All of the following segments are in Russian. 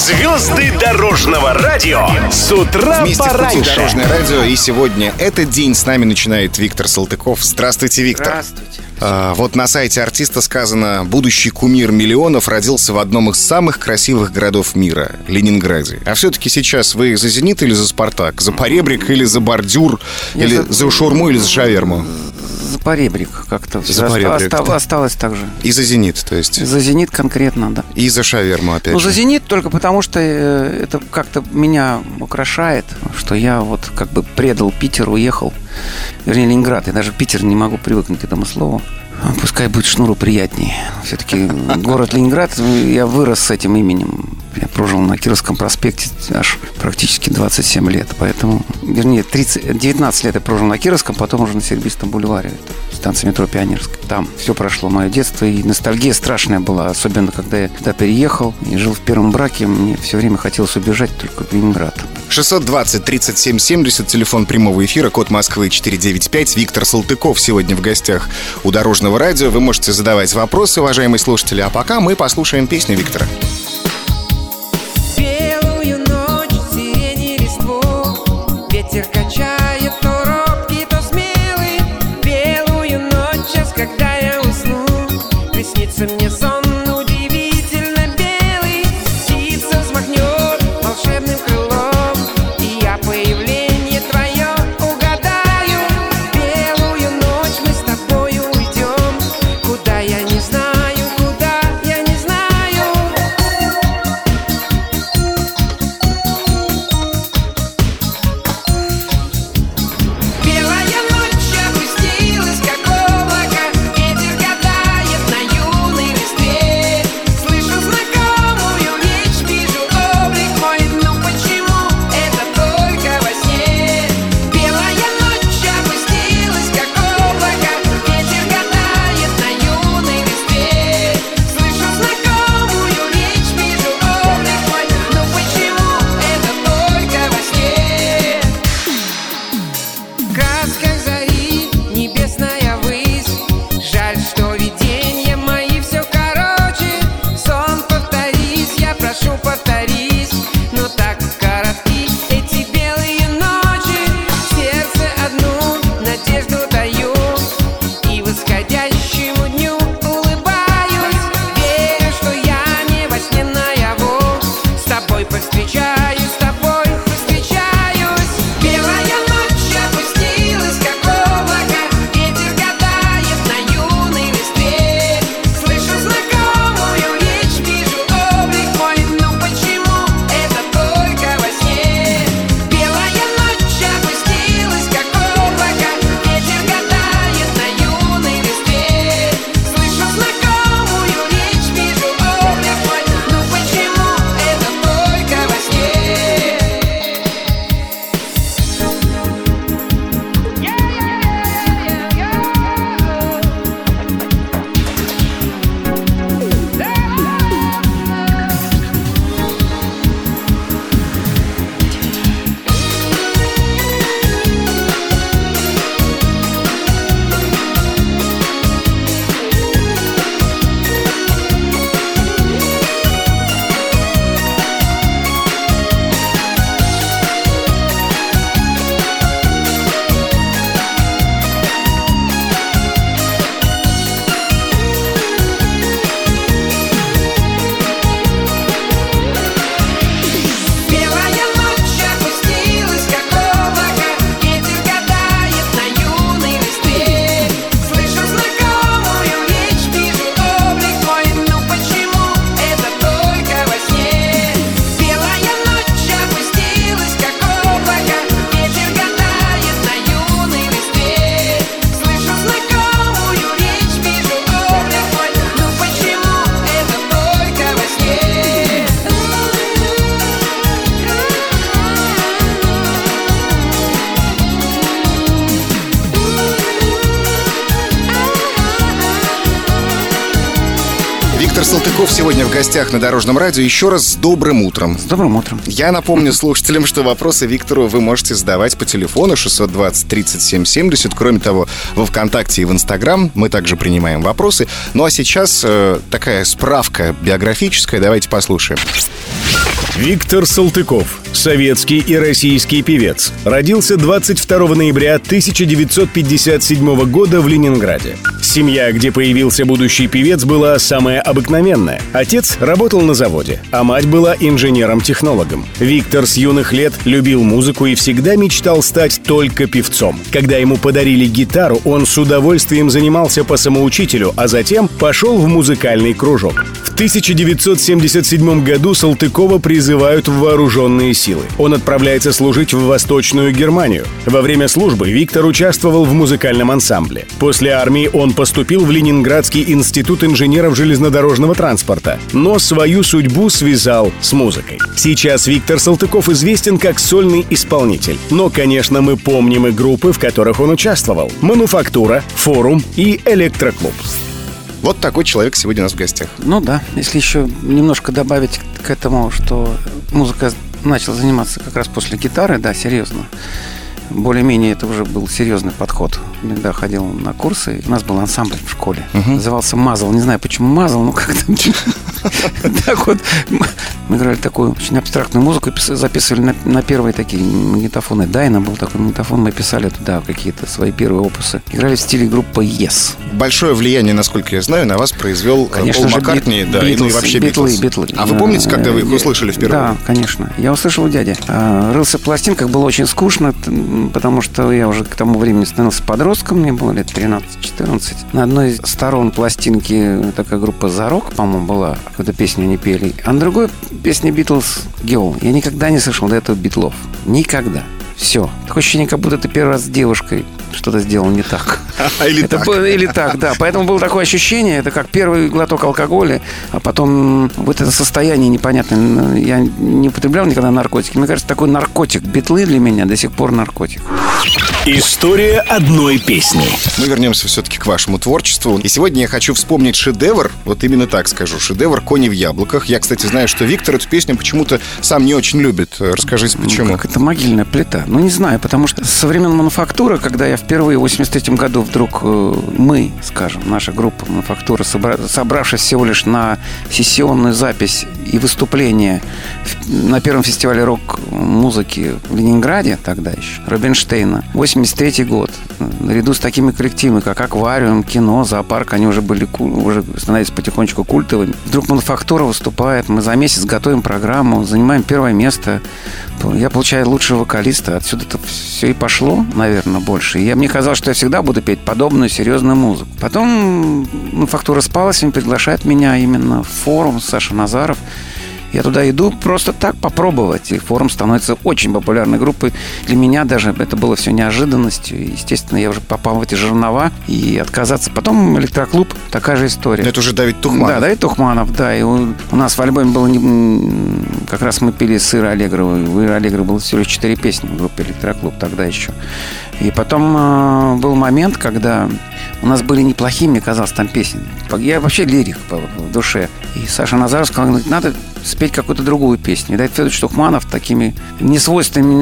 Звезды дорожного радио с утра Вместе в пораньше. пути Дорожное радио. И сегодня этот день с нами начинает Виктор Салтыков. Здравствуйте, Виктор. Здравствуйте. Вот на сайте артиста сказано: будущий кумир миллионов родился в одном из самых красивых городов мира — Ленинграде. А все-таки сейчас вы за «Зенит» или за «Спартак»? За поребрик или за бордюр? Или за шаурму или за шаверму? За поребрик как-то За поребрик, да. осталось так же. И за «Зенит», то есть? За «Зенит» конкретно, да. И за шаверму, опять Ну, же. за «Зенит» только потому, что это как-то меня украшает, что я вот как бы предал Питер, уехал. Вернее, Ленинград. Я даже в Питер не могу привыкнуть к этому слову. Пускай будет Шнуру приятнее. Все-таки город Ленинград, я вырос с этим именем. Я прожил на Кировском проспекте аж практически 27 лет. Поэтому, вернее, 19 лет я прожил на Кировском, потом уже на Серебристом бульваре. Это станция метро Пионерская. Там все прошло мое детство, и ностальгия страшная была. Особенно, когда я туда переехал и жил в первом браке. Мне все время хотелось убежать только в Ленинград. 620-37-70, телефон прямого эфира, код Москвы 495. Виктор Салтыков сегодня в гостях у Дорожного радио. Вы можете задавать вопросы, уважаемые слушатели. А пока мы послушаем песню Виктора. Белую ночь, сирени листву, ветер качает то робкий, то смелый. Белую ночь, час, когда я усну, приснится мне сон удивительно белый. Птица взмахнет волшебным крылом, и я появление твое угадаю. Белую ночь мы с тобою уйдем, куда я не знаю, куда я не знаю. Белая ночь опустилась, как облако, ветер катает на юной листве. Слышу знакомую речь, вижу облик мой, ну почему это только во сне? Белая ночь опустилась, как облако, ветер катает на юной листве. Слышу знакомую речь, вижу облик мой, ну почему это только во сне? В красках зари небесная высь, жаль, что видения мои все короче. Сон, повторись, я прошу, повторись, но так коротки эти белые ночи. В сердце одну надежду даю, и восходящему дню улыбаюсь. Верю, что я не во сне наяву, с тобой повстречаюсь, с тобой повстречаюсь. Белая ночь опустилась, как облако, ветер катает на юной листве. Слышу знакомую речь, вижу облик мой, ну почему это только во сне? Белая ночь опустилась, как облако, ветер катает на юной листве. Слышу знакомую речь, вижу облик мой, ну почему это только во сне? Белая ночь опустилась, как облако, ветер катает на юной листве. Слышу знакомую речь, вижу облик мой, ну почему это только во сне? Белая ночь опустилась, как облако, ветер катает на юной листве. Слышу знакомую речь, вижу облик мой, ну почему это только во сне? Виктор Салтыков сегодня в гостях на Дорожном радио. Еще раз с добрым утром. С добрым утром. Я напомню слушателям, что вопросы Виктору вы можете задавать по телефону 620-37-70. Кроме того, во ВКонтакте и в Инстаграм мы также принимаем вопросы. Ну а сейчас такая справка биографическая. Давайте послушаем. Виктор Салтыков, советский и российский певец, родился 22 ноября 1957 года в Ленинграде. Семья, где появился будущий певец, была самая обыкновенная. Отец работал на заводе, а мать была инженером-технологом. Виктор с юных лет любил музыку и всегда мечтал стать только певцом. Когда ему подарили гитару, он с удовольствием занимался по самоучителю, а затем пошел в музыкальный кружок. В 1977 году Салтыкова призывают в вооруженные силы. Он отправляется служить в Восточную Германию. Во время службы Виктор участвовал в музыкальном ансамбле. После армии он поступил в Ленинградский институт инженеров железнодорожного транспорта, но свою судьбу связал с музыкой. Сейчас Виктор Салтыков известен как сольный исполнитель. Но, конечно, мы помним и группы, в которых он участвовал: «Мануфактура», «Форум» и «Электроклуб». Вот такой человек сегодня у нас в гостях. Ну да, если еще немножко добавить к этому, что музыка начал заниматься как раз после гитары, да, серьезно. Более-менее это уже был серьезный подход. Иногда ходил на курсы. У нас был ансамбль в школе. Назывался «Мазал». Не знаю, почему «Мазал», но как-то... Так вот, мы играли такую очень абстрактную музыку, записывали на первые такие магнитофоны. Дайна был такой магнитофон, мы писали туда какие-то свои первые опусы. Играли в стиле группы Yes. Большое влияние, насколько я знаю, на вас произвел Пол Маккартни, да, и вообще Битлз. А вы помните, когда вы их услышали впервые? Да, конечно. Я услышал у дяди. Рылся в пластинках, было очень скучно, потому что я уже к тому времени становился подростком, мне было лет 13-14. На одной из сторон пластинки такая группа «Зарок», по-моему, была, какую-то песню они пели. А на другой песня «Битлз» «Girl». Я никогда не слышал до этого Битлов. Никогда. Все. Такое ощущение, как будто ты первый раз с девушкой что-то сделал не так. Или так, да. Поэтому было такое ощущение, это как первый глоток алкоголя, а потом вот это состояние непонятное. Я не употреблял никогда наркотики. Мне кажется, такой наркотик. Битлы для меня до сих пор наркотик. История одной песни. Мы вернемся все-таки к вашему творчеству. И сегодня я хочу вспомнить шедевр, вот именно так скажу, шедевр «Кони в яблоках». Я, кстати, знаю, что Виктор эту песню почему-то сам не очень любит. Расскажите, почему? Как это могильная плита. Ну, не знаю, потому что со времен «Мануфактуры», когда я впервые в 83 году вдруг мы, скажем, наша группа «Мануфактура», собравшись всего лишь на сессионную запись и выступление на первом фестивале рок-музыки в Ленинграде, тогда еще, Рубинштейна, 83 год, наряду с такими коллективами, как «Аквариум», «Кино», «Зоопарк», они уже становились потихонечку культовыми. Вдруг «Мануфактура» выступает, мы за месяц готовим программу, занимаем первое место. Я получаю лучшего вокалиста. Отсюда-то все и пошло, наверное, больше. И мне казалось, что я всегда буду петь подобную серьезную музыку. Потом «Мануфактура» спалась, он приглашает меня именно в «Форум», Саша Назаров. Я туда иду просто так попробовать. И «Форум» становится очень популярной группой. Для меня даже это было все неожиданностью. И, естественно, я уже попал в эти жернова. И отказаться. Потом «Электроклуб», такая же история. Это уже Давид Тухманов. Да, Давид Тухманов, да. И у нас в альбоме было... Как раз мы пели с Ирой Аллегровой. У Иры Аллегровой было всего лишь 4 песни в группе «Электроклуб» тогда еще. И потом был момент, когда у нас были неплохие, мне казалось, там песни. Я вообще лирик в душе. И Саша Назаров сказал, говорит, надо спеть какую-то другую песню. И Давид Федорович Тухманов такими несвойственными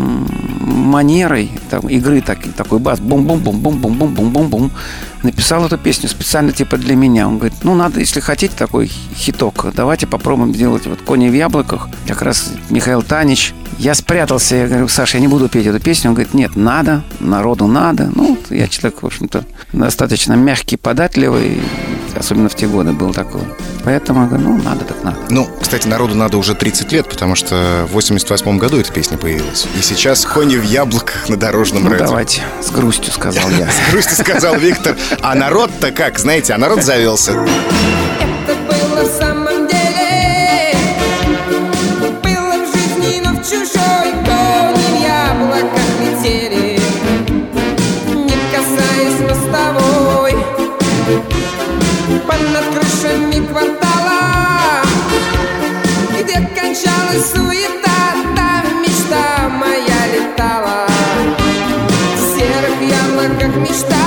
манерой игры, такой бас, бум-бум-бум-бум-бум-бум-бум-бум-бум, написал эту песню специально типа для меня. Он говорит, ну надо, если хотите такой хиток, давайте попробуем сделать вот «Кони в яблоках». Как раз Михаил Танич. Я спрятался, я говорю, Саша, я не буду петь эту песню. Он говорит, нет, надо, народу надо. Ну, я человек, в общем-то, достаточно мягкий, податливый, особенно в те годы был такой. Поэтому я говорю, ну, надо так надо. Ну, кстати, народу надо уже 30 лет, потому что в 88 году эта песня появилась. И сейчас «Кони в яблоках» на дорожном радио. Давайте, с грустью сказал я. С грустью сказал Виктор. А народ-то как, знаете, а народ завелся. Это было в самом деле, было в жизни, но в чужой. Кони в яблоках летели, не касаясь мостовой, понад крышами квартала, где кончалась суета, там мечта моя летала. В серых яблоках мечта.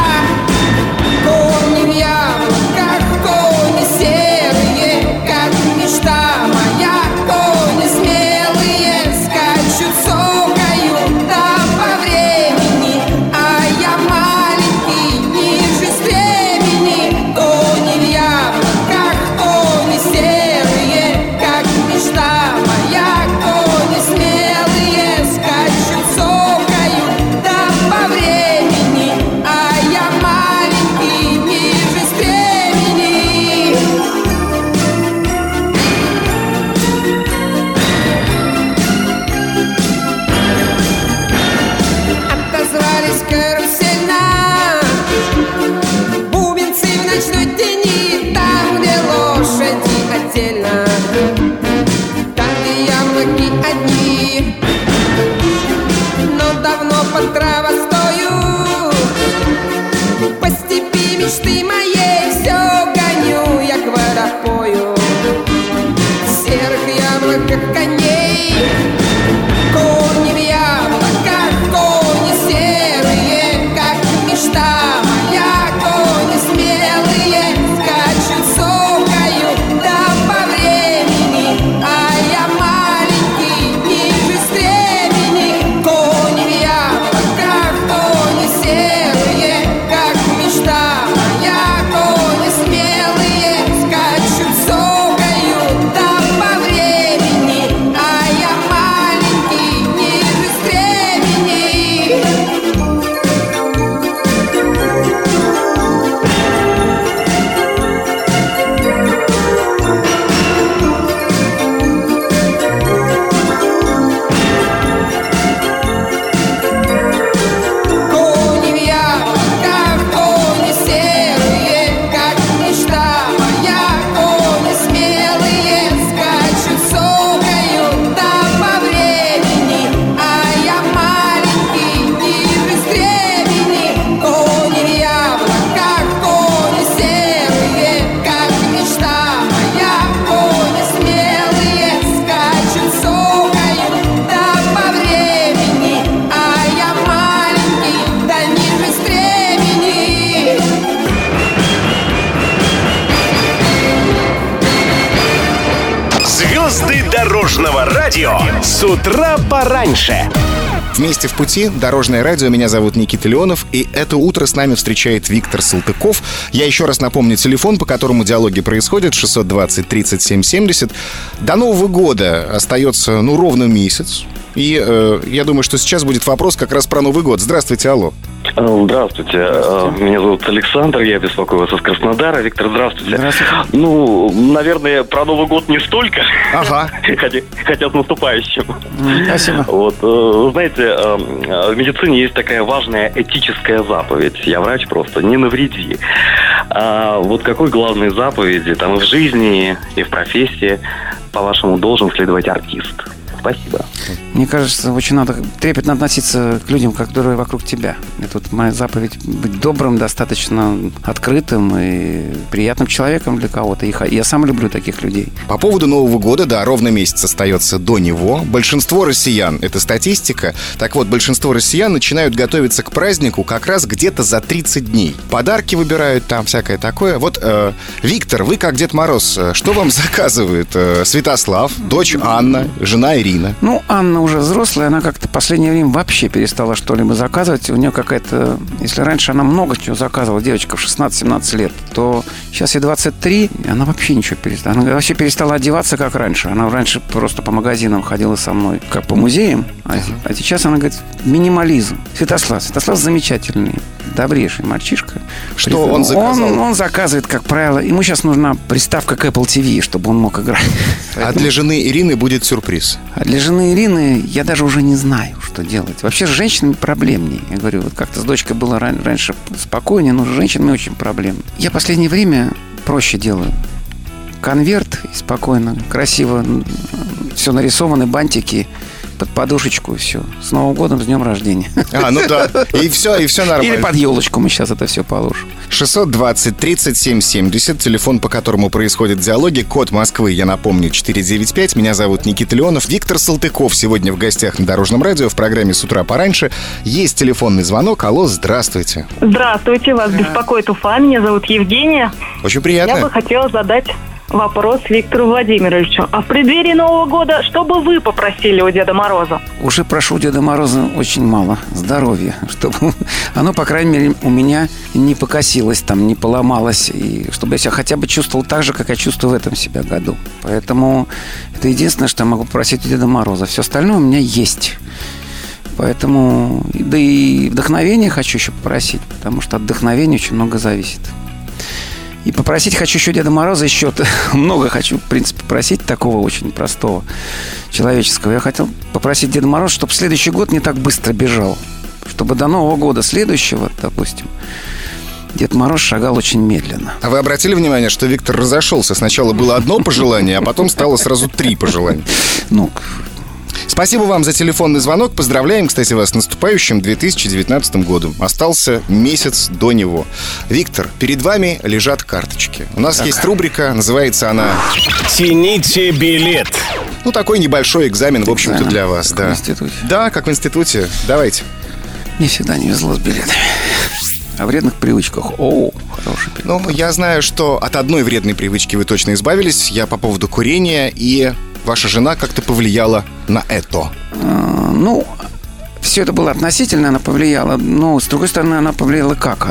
Кони в яблоках, кони серые, как мечта моя. Кони смелые, скачут, сокают, да по времени, а я маленький, ниже стремени. Кони в яблоках, кони серые, как мечта моя. ярмарках коней. Кони в яблоках, кони серые, как мечта моя. Кони смелые, скачут, сокою, да по времени, а я маленький, ниже стремени. Кони в яблоках, кони серые, как мечта моя. Кони смелые, скачут, сокою, да по времени, а я маленький, ниже стремени. Кони в яблоках, кони серые, как мечта моя. Кони смелые, скачут, сокою, да по времени, а я маленький, ниже стремени. Кони в яблоках, кони серые, как мечта моя. Кони смелые, скачут, сокою, да по времени, а я маленький, да ниже стремени. Звезды дорожного радио с утра пораньше. Вместе в пути. Дорожное радио. Меня зовут Никита Леонов. И это утро с нами встречает Виктор Салтыков. Я еще раз напомню телефон, по которому диалоги происходят. 620-37-70. До Нового года остается, ровно месяц. И я думаю, что сейчас будет вопрос как раз про Новый год. Здравствуйте, алло. Здравствуйте. Меня зовут Александр, я беспокою вас из Краснодара. Виктор, здравствуйте. Здравствуйте. Наверное, про Новый год не столько. Ага. Хотя с наступающим. Спасибо. Знаете, в медицине есть такая важная этическая заповедь. Я врач просто, не навреди. Какой главной заповеди там и в жизни, и в профессии, по-вашему, должен следовать артист? Спасибо. Мне кажется, очень надо трепетно относиться к людям, которые вокруг тебя. Это моя заповедь — быть добрым, достаточно открытым и приятным человеком для кого-то. И я сам люблю таких людей. По поводу Нового года, да, ровно месяц остается до него. Большинство россиян, это статистика, так вот, большинство россиян начинают готовиться к празднику как раз где-то за 30 дней. Подарки выбирают там, всякое такое. Виктор, вы как Дед Мороз, что вам заказывают? Святослав, дочь Анна, жена Ирина. Анна уже взрослая, она как-то в последнее время вообще перестала что-либо заказывать. У нее какая-то... Если раньше она много чего заказывала, девочка в 16-17 лет, то сейчас ей 23, и она вообще ничего перестала. Она вообще перестала одеваться, как раньше. Она раньше просто по магазинам ходила со мной, как по музеям. А сейчас она говорит, минимализм. Святослав замечательный, добрейший мальчишка. Что он заказал? Он заказывает, как правило, ему сейчас нужна приставка к Apple TV, чтобы он мог играть. А для жены Ирины будет сюрприз. А для жены Ирины я даже уже не знаю, что делать. Вообще с женщинами проблемнее. Я говорю, как-то с дочкой было раньше спокойнее, но с женщинами очень проблемно. Я в последнее время проще делаю. Конверт и спокойно, красиво, все нарисованы, бантики под подушечку, и все. С Новым годом, с днем рождения. Да. И все нормально. Или под елочку мы сейчас это все положим. 620-37-70, телефон, по которому происходят диалоги, код Москвы, я напомню, 495. Меня зовут Никита Леонов. Виктор Салтыков сегодня в гостях на Дорожном радио в программе «С утра пораньше». Есть телефонный звонок. Алло, здравствуйте. Здравствуйте, вас беспокоит Уфа. Меня зовут Евгения. Очень приятно. Я бы хотела задать вопрос Виктору Владимировичу. А в преддверии Нового года что бы вы попросили у Деда Мороза? Уже прошу Деда Мороза очень мало здоровья, чтобы оно, по крайней мере, у меня не покосилось, не поломалось, и чтобы я себя хотя бы чувствовал так же, как я чувствую в этом себя году. Поэтому это единственное, что я могу попросить у Деда Мороза. Все остальное у меня есть. Поэтому, да и вдохновение хочу еще попросить, потому что от вдохновения очень много зависит. И попросить хочу еще Деда Мороза, еще много хочу, в принципе, просить такого очень простого, человеческого. Я хотел попросить Деда Мороза, чтобы следующий год не так быстро бежал. Чтобы до Нового года следующего, допустим, Дед Мороз шагал очень медленно. А вы обратили внимание, что Виктор разошелся? Сначала было одно пожелание, а потом стало сразу 3 пожелания. Спасибо вам за телефонный звонок. Поздравляем, кстати, вас с наступающим 2019 годом. Остался месяц до него. Виктор, перед вами лежат карточки. У нас есть рубрика, называется она «Тяните билет». Ну, такой небольшой экзамен, в общем-то, Экзамен, для вас, как да. в институте. Да, как в институте. Давайте. Мне всегда не везло с билетами. О вредных привычках. Хороший билет. Ну, я знаю, что от одной вредной привычки вы точно избавились. Я по поводу курения, и ваша жена как-то повлияла на это. Ну, все это было относительно, она повлияла. Но, с другой стороны, она повлияла как?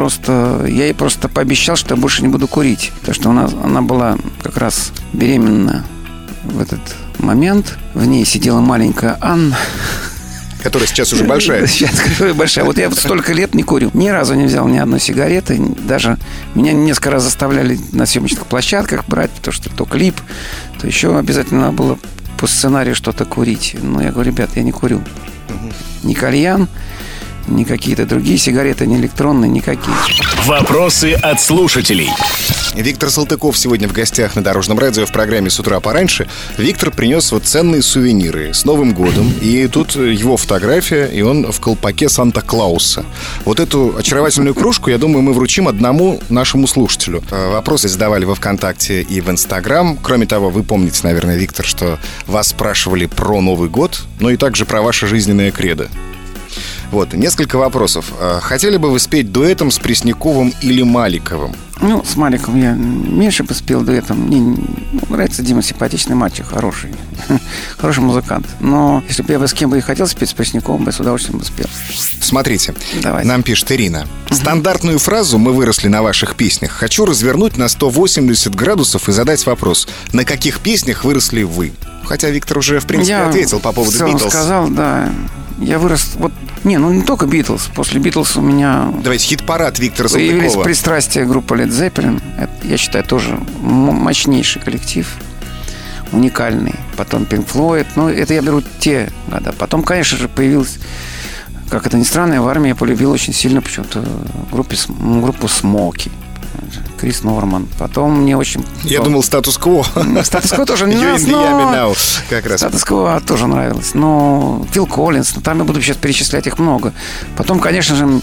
Я ей просто пообещал, что я больше не буду курить. Потому что она была как раз беременна в этот момент. В ней сидела маленькая Анна. Которая сейчас уже большая. Сейчас большая. Вот я вот столько лет не курю. Ни разу не взял ни одной сигареты. Даже меня несколько раз заставляли на съемочных площадках брать, потому что то клип, то еще обязательно надо было по сценарию что-то курить. Но я говорю, ребят, я не курю. Ни кальян, ни какие-то другие сигареты, ни электронные, никакие. Вопросы от слушателей. Виктор Салтыков сегодня в гостях на Дорожном радио в программе «С утра пораньше». Виктор принес вот ценные сувениры с Новым годом. И тут его фотография, и он в колпаке Санта-Клауса. Вот эту очаровательную кружку, я думаю, мы вручим одному нашему слушателю. Вопросы задавали во ВКонтакте и в Инстаграм. Кроме того, вы помните, наверное, Виктор, что вас спрашивали про Новый год, но и также про ваше жизненное кредо. Вот, несколько вопросов. Хотели бы вы спеть дуэтом с Пресняковым или Маликовым? Ну, с Маликом я меньше бы спел дуэтом. Мне нравится Дима, симпатичный мальчик, хороший. Хороший музыкант. Но если бы я бы с кем бы и хотел спеть, с Пресняковым, бы с удовольствием бы спел. Смотрите, Давайте. нам пишет Ирина. Стандартную фразу «Мы выросли на ваших песнях» хочу развернуть на 180 градусов и задать вопрос. На каких песнях выросли вы? Хотя Виктор уже, в принципе, ответил по поводу в целом Битлз. сказал, да. Я вырос... не только Битлз. После Битлз у меня Давайте хит-парад Виктора появились Салтыкова. пристрастия группы Led Zeppelin. Это, я считаю, тоже мощнейший коллектив. Уникальный. Потом Pink Floyd. Ну, это я беру те года. Потом, конечно же, появилась... Как это ни странно, в армии я полюбил очень сильно почему-то группу Смоки. Крис Норман. Потом мне очень... Я думал, статус-кво. Статус-кво тоже не You нравилось, in the army но... now. Как раз. Статус-кво тоже нравилось. Но Фил Коллинз, там я буду сейчас перечислять их много. Потом, конечно же,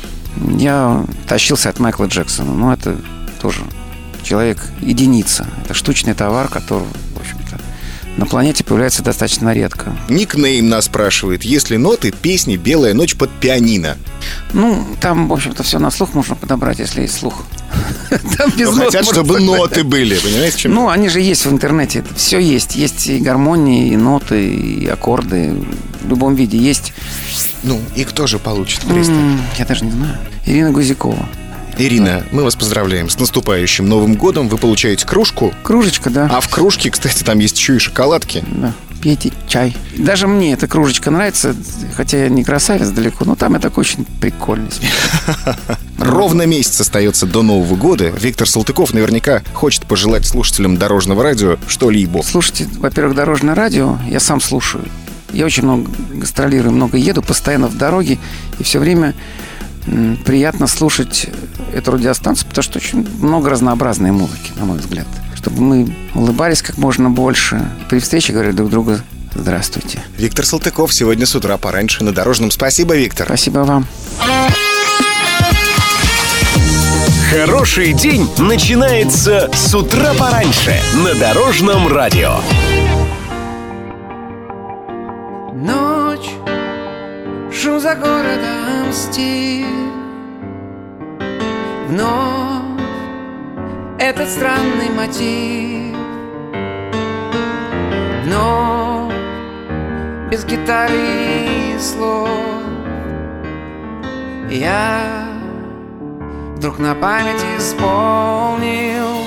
я тащился от Майкла Джексона. Но это тоже человек-единица. Это штучный товар, который, в общем-то, на планете появляется достаточно редко. Никнейм нас спрашивает. Есть ли ноты песни «Белая ночь» под пианино? Ну, там, в общем-то, все на слух можно подобрать, если есть слух. Там без Но нот хотят, можно чтобы подобрать. ноты были. Понимаете, в чем? Ну, они же есть в интернете. Это все есть. Есть и гармонии, и ноты, и аккорды. В любом виде есть. Ну, и кто же получит приз? Я даже не знаю. Ирина Гузикова. Ирина, мы вас поздравляем с наступающим Новым годом. Вы получаете кружку. Кружечка, да. А в кружке, кстати, там есть еще и шоколадки. Да. Пейте чай. Даже мне эта кружечка нравится, хотя я не красавец далеко, но там я такой очень прикольный. Ровно месяц остается до Нового года. Виктор Салтыков наверняка хочет пожелать слушателям Дорожного радио что-либо. Слушайте, во-первых, Дорожное радио я сам слушаю. Я очень много гастролирую, много еду, постоянно в дороге, и все время приятно слушать эту радиостанцию, потому что очень много разнообразной музыки, на мой взгляд. Чтобы мы улыбались как можно больше. При встрече говорили друг другу «Здравствуйте». Виктор Салтыков сегодня с утра пораньше на Дорожном. Спасибо, Виктор. Спасибо вам. Хороший день начинается с утра пораньше на Дорожном радио. Ночь, шум за городом стих. Вновь этот странный мотив. Вновь без гитары и слов. Я вдруг на память исполнил